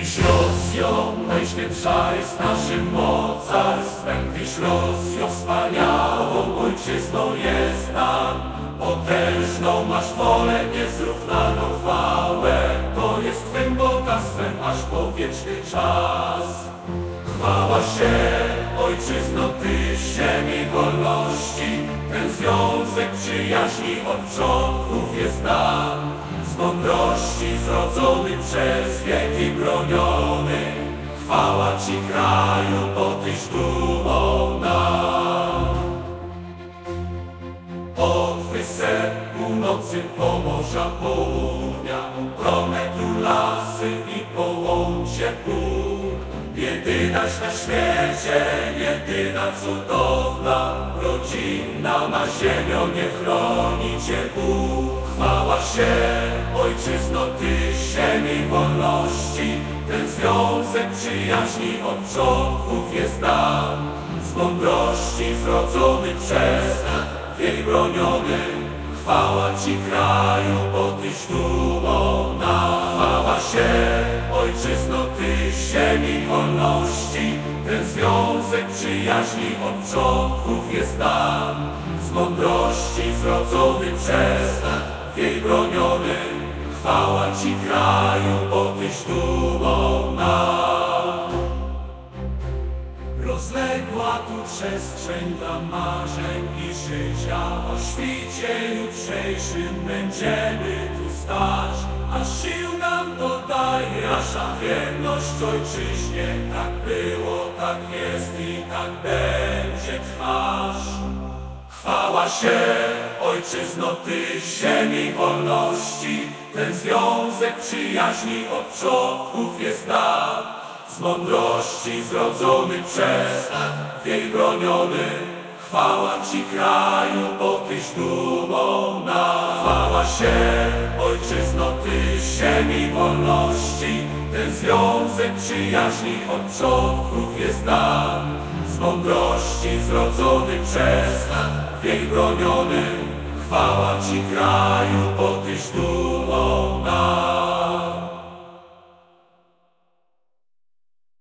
Tyś Rosjo, najświętsza jest naszym mocarstwem. Tyś Rosjo, wspaniałą ojczyzną jest nam. Potężną masz wolę, niezrównaną chwałę. To jest Twym bogactwem aż po wieczny czas. Chwała się, ojczyzno, Tyś ziemi wolności. Ten związek przyjaźni od przodków jest nam. Z mądrości zrodzony, przez wieki broniony. Chwała Ci, kraju, bo Tyś dumą nam. Od wysep północy, pomorza, południa, prometu, lasy i połącie pół. Jedynaś na świecie, jedyna cudowna, rodzinna ma ziemią, nie chroni Cię Bóg. Chwała się, ojczyzno, Tyś ziemi wolności. Ten związek przyjaźni od przodków jest nam. Z mądrości zrodzony, przez wiek broniony. Chwała Ci, kraju, bo Tyś dumą nam. Chwała się, ojczyzno, Tyś ziemi wolności. Ten związek przyjaźni od przodków jest nam. Z mądrości zrodzony, przez wiek broniony. Chwała Ci, kraju, bo Tyś dumą nam. Rozległa tu przestrzeń dla marzeń i życia. O świcie jutrzejszym będziemy tu stać. A sił nam dodaje nasza wierność ojczyźnie. Tak było, tak jest i tak będzie trwać. Chwała się, ojczyzno, Tyś ziemi wolności. Ten związek przyjaźni od przodków jest nam. Z mądrości zrodzony, przez wiek broniony. Chwała Ci, kraju, bo Tyś dumą nam. Chwała się, ojczyzno, Tyś ziemi wolności. Ten związek przyjaźni od przodków jest nam. Z mądrości zrodzony, przez wiek broniony. Chwała Ci, kraju, bo Tyś dumą nam.